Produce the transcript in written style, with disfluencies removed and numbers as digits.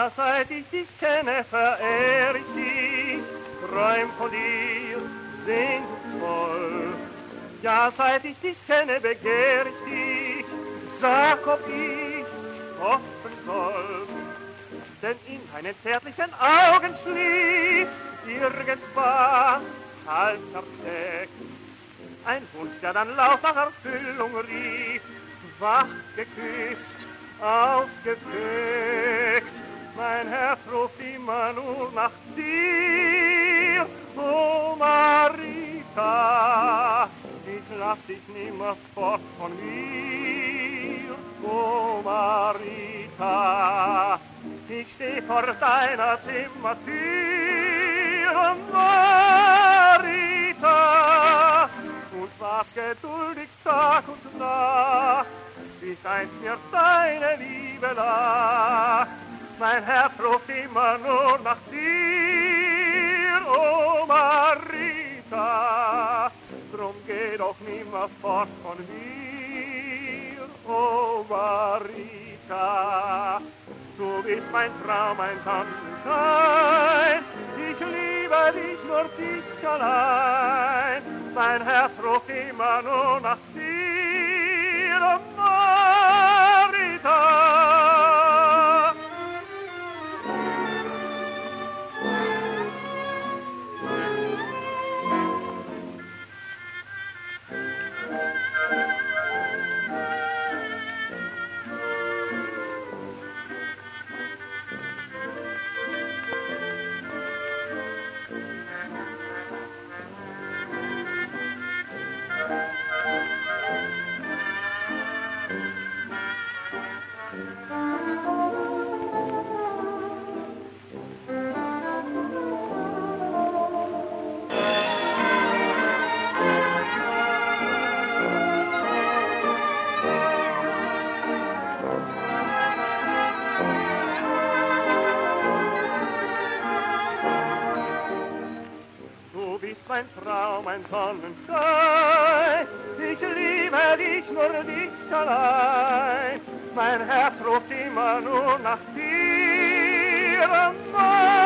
Ja, seit ich dich kenne, verehr ich dich, träum von dir, sehnsuchtsvoll. Ja, seit ich dich kenne, begehr ich dich, sag, ob ich hoffen soll. Denn in deinen zärtlichen Augen schlief irgendwas halb versteckt. Ein Wunsch, der dann laut nach Erfüllung rief, wach geküsst, aufgeweckt. Mein Herz ruft immer nur nach dir, oh Marita. Ich lass dich nimmer fort von mir, oh Marita. Ich steh vor deiner Zimmertür, Marita, und wart geduldig Tag und Nacht, bis einst mir deine Liebe lag. Mein Herz ruft immer nur nach dir, oh Marita, drum geh doch nimmer fort von mir, oh Marita. Du bist mein Traum, mein Sonnenschein, ich liebe dich, nur dich allein. Mein Herz ruft immer nur nach dir, Marita. Mein Traum, mein Sonnenschein, ich liebe dich, nur dich allein. Mein Herz ruft immer nur nach dir,